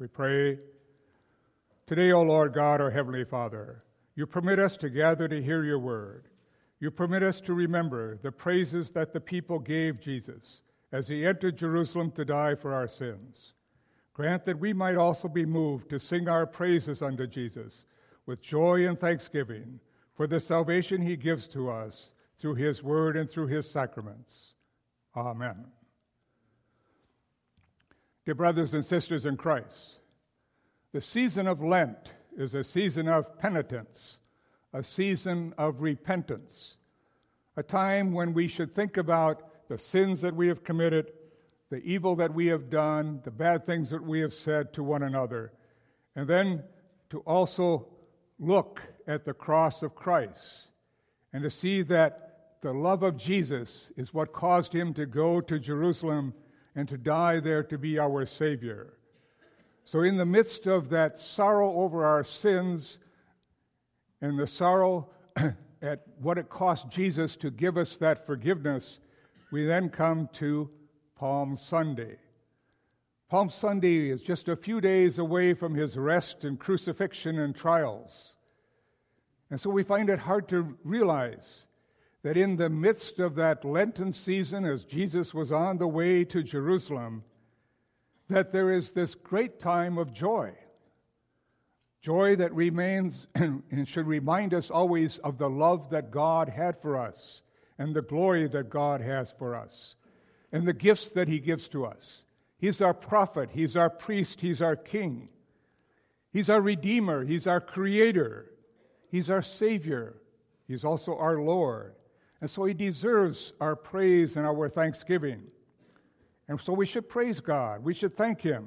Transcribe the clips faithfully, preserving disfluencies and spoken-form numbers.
We pray. Today, O Lord God, our Heavenly Father, you permit us to gather to hear your word. You permit us to remember the praises that the people gave Jesus as he entered Jerusalem to die for our sins. Grant that we might also be moved to sing our praises unto Jesus with joy and thanksgiving for the salvation he gives to us through his word and through his sacraments. Amen. Dear brothers and sisters in Christ, the season of Lent is a season of penitence, a season of repentance, a time when we should think about the sins that we have committed, the evil that we have done, the bad things that we have said to one another, and then to also look at the cross of Christ and to see that the love of Jesus is what caused him to go to Jerusalem and to die there to be our Savior. So in the midst of that sorrow over our sins and the sorrow at what it cost Jesus to give us that forgiveness, we then come to Palm Sunday. Palm Sunday is just a few days away from his arrest and crucifixion and trials. And so we find it hard to realize that in the midst of that Lenten season, as Jesus was on the way to Jerusalem, that there is this great time of joy. Joy that remains and should remind us always of the love that God had for us and the glory that God has for us and the gifts that he gives to us. He's our prophet, he's our priest, he's our king. He's our redeemer, he's our creator, he's our savior, he's also our Lord. And so he deserves our praise and our thanksgiving. And so we should praise God. We should thank him.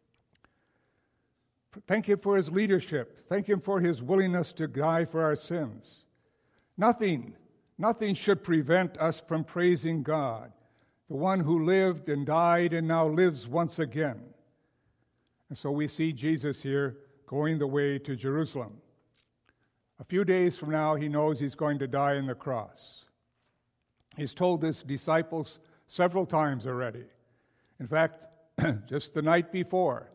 Thank him for his leadership. Thank him for his willingness to die for our sins. Nothing, nothing should prevent us from praising God, the one who lived and died and now lives once again. And so we see Jesus here going the way to Jerusalem. A few days from now, he knows he's going to die on the cross. He's told his disciples several times already. In fact, just the night before,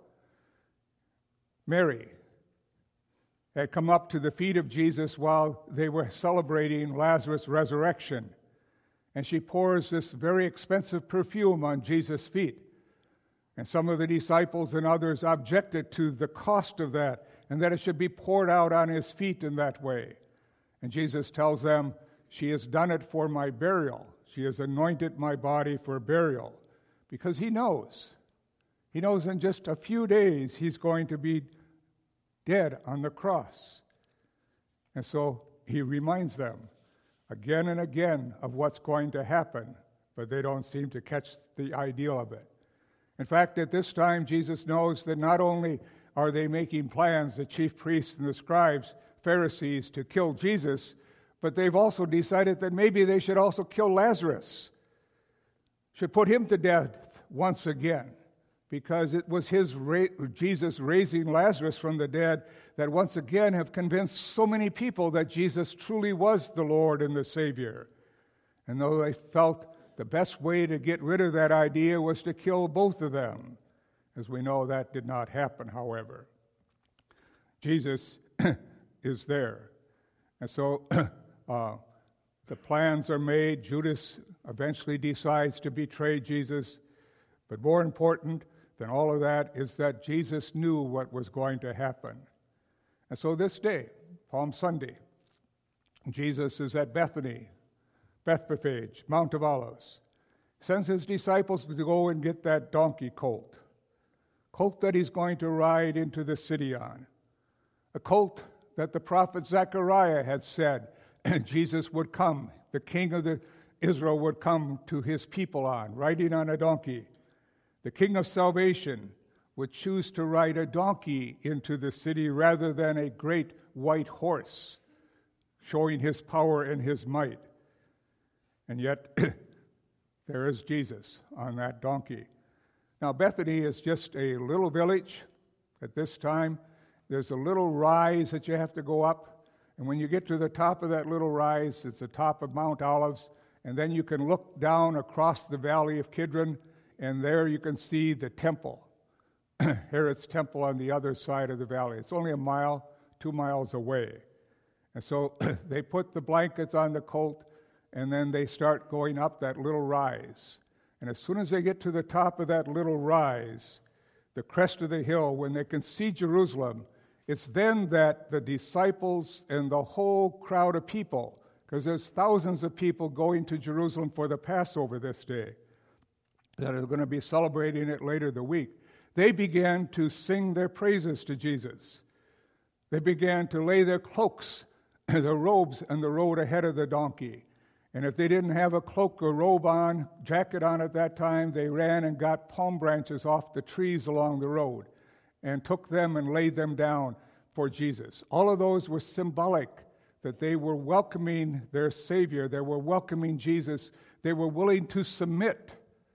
Mary had come up to the feet of Jesus while they were celebrating Lazarus' resurrection. And she pours this very expensive perfume on Jesus' feet. And some of the disciples and others objected to the cost of that and that it should be poured out on his feet in that way. And Jesus tells them, she has done it for my burial. She has anointed my body for burial. Because he knows. He knows in just a few days he's going to be dead on the cross. And so he reminds them again and again of what's going to happen, but they don't seem to catch the idea of it. In fact, at this time, Jesus knows that not only are they making plans, the chief priests and the scribes, Pharisees, to kill Jesus, but they've also decided that maybe they should also kill Lazarus, should put him to death once again, because it was his ra- Jesus raising Lazarus from the dead that once again have convinced so many people that Jesus truly was the Lord and the Savior. And though they felt the best way to get rid of that idea was to kill both of them, as we know that did not happen, however. Jesus is there. And so uh, the plans are made. Judas eventually decides to betray Jesus. But more important than all of that is that Jesus knew what was going to happen. And so this day, Palm Sunday, Jesus is at Bethany, Bethphage, Mount of Olives, sends his disciples to go and get that donkey colt, colt that he's going to ride into the city on, a colt that the prophet Zechariah had said Jesus would come, the king of the Israel would come to his people on, riding on a donkey. The king of salvation would choose to ride a donkey into the city rather than a great white horse, showing his power and his might. And yet, there is Jesus on that donkey. Now, Bethany is just a little village at this time. There's a little rise that you have to go up. And when you get to the top of that little rise, it's the top of Mount Olives. And then you can look down across the valley of Kidron, and there you can see the temple, Herod's temple on the other side of the valley. It's only a mile, two miles away. And so they put the blankets on the colt, and then they start going up that little rise. And as soon as they get to the top of that little rise, the crest of the hill, when they can see Jerusalem, it's then that the disciples and the whole crowd of people, because there's thousands of people going to Jerusalem for the Passover this day, that are going to be celebrating it later the week, they began to sing their praises to Jesus. They began to lay their cloaks, their robes on the road ahead of the donkey. And if they didn't have a cloak or robe on, jacket on at that time, they ran and got palm branches off the trees along the road and took them and laid them down for Jesus. All of those were symbolic that they were welcoming their Savior. They were welcoming Jesus. They were willing to submit,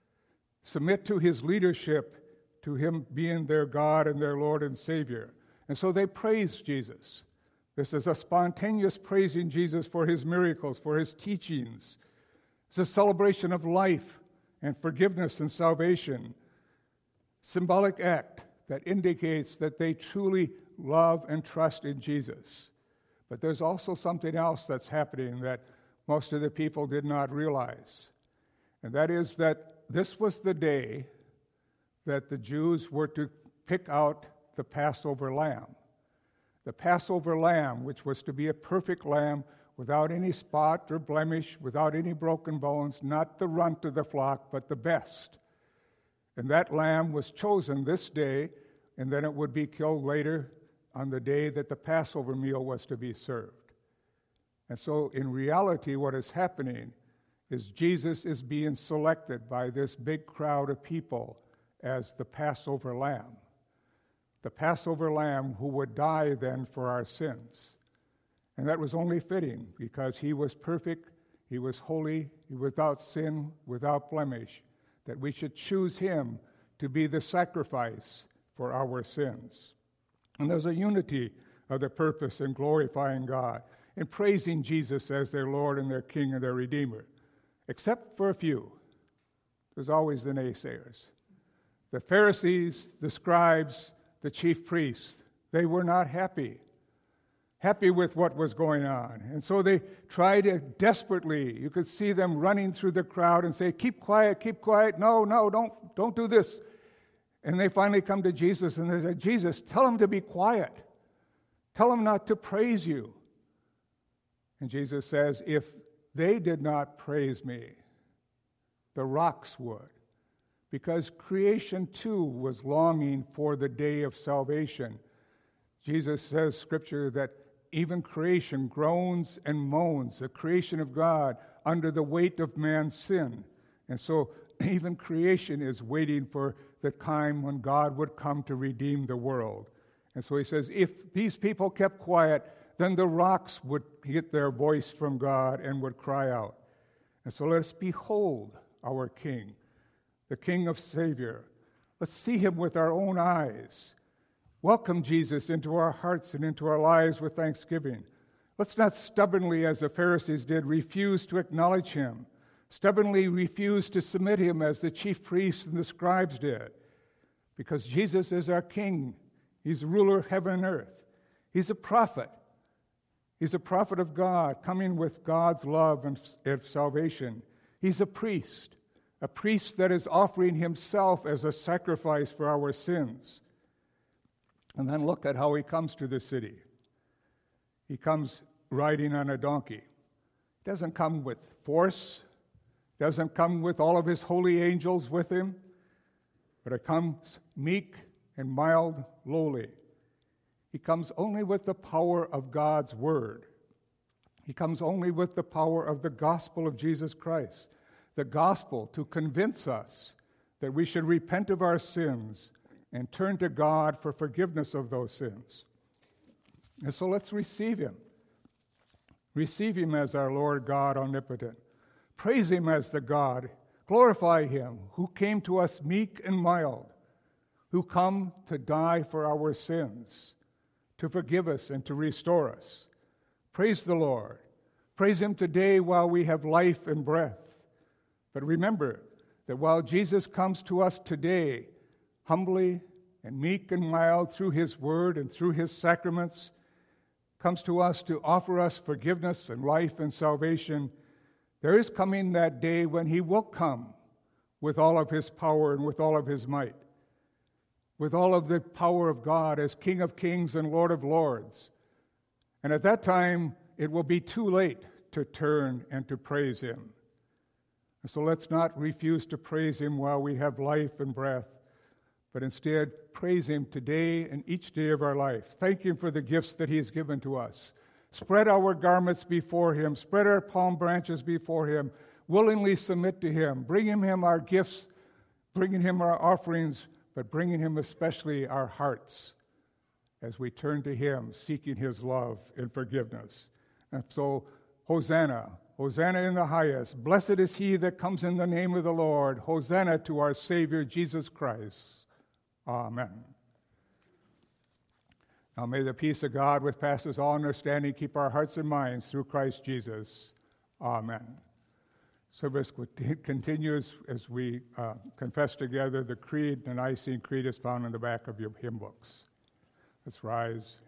submit to his leadership, to him being their God and their Lord and Savior. And so they praised Jesus. This is a spontaneous praising Jesus for his miracles, for his teachings. It's a celebration of life and forgiveness and salvation. Symbolic act that indicates that they truly love and trust in Jesus. But there's also something else that's happening that most of the people did not realize. And that is that this was the day that the Jews were to pick out the Passover lamb. The Passover lamb, which was to be a perfect lamb without any spot or blemish, without any broken bones, not the runt of the flock, but the best. And that lamb was chosen this day, and then it would be killed later on the day that the Passover meal was to be served. And so in reality, what is happening is Jesus is being selected by this big crowd of people as the Passover lamb. The Passover lamb who would die then for our sins. And that was only fitting because he was perfect, he was holy, he was without sin, without blemish, that we should choose him to be the sacrifice for our sins. And there's a unity of the purpose in glorifying God, in praising Jesus as their Lord and their King and their Redeemer, except for a few. There's always the naysayers. The Pharisees, the scribes, the chief priests, they were not happy, happy with what was going on. And so they tried it desperately. You could see them running through the crowd and say, keep quiet, keep quiet. No, no, don't, don't do this. And they finally come to Jesus and they say, Jesus, tell them to be quiet. Tell them not to praise you. And Jesus says, if they did not praise me, the rocks would. Because creation too was longing for the day of salvation. Jesus says, Scripture, that even creation groans and moans, the creation of God, under the weight of man's sin. And so even creation is waiting for the time when God would come to redeem the world. And so he says, if these people kept quiet, then the rocks would get their voice from God and would cry out. And so let us behold our King, the King of Savior. Let's see him with our own eyes. Welcome Jesus into our hearts and into our lives with thanksgiving. Let's not stubbornly, as the Pharisees did, refuse to acknowledge him, stubbornly refuse to submit him as the chief priests and the scribes did, because Jesus is our King. He's the ruler of heaven and earth. He's a prophet. He's a prophet of God, coming with God's love and salvation. He's a priest. A priest that is offering himself as a sacrifice for our sins. And then look at how he comes to the city. He comes riding on a donkey. He doesn't come with force, doesn't come with all of his holy angels with him, but it comes meek and mild, lowly. He comes only with the power of God's word. He comes only with the power of the gospel of Jesus Christ. The gospel to convince us that we should repent of our sins and turn to God for forgiveness of those sins. And so let's receive him. Receive him as our Lord God omnipotent. Praise him as the God. Glorify him who came to us meek and mild, who come to die for our sins, to forgive us and to restore us. Praise the Lord. Praise him today while we have life and breath. But remember that while Jesus comes to us today, humbly and meek and mild through his word and through his sacraments, comes to us to offer us forgiveness and life and salvation, there is coming that day when he will come with all of his power and with all of his might, with all of the power of God as King of Kings and Lord of Lords. And at that time, it will be too late to turn and to praise him. So let's not refuse to praise him while we have life and breath, but instead praise him today and each day of our life. Thank him for the gifts that he has given to us. Spread our garments before him, spread our palm branches before him, willingly submit to him, bringing him our gifts, bringing him our offerings, but bringing him especially our hearts as we turn to him, seeking his love and forgiveness. And so, Hosanna, Hosanna in the highest. Blessed is he that comes in the name of the Lord. Hosanna to our Savior, Jesus Christ. Amen. Now may the peace of God, which passes all understanding, keep our hearts and minds through Christ Jesus. Amen. Service continues as we uh, confess together the Creed. The Nicene Creed is found in the back of your hymn books. Let's rise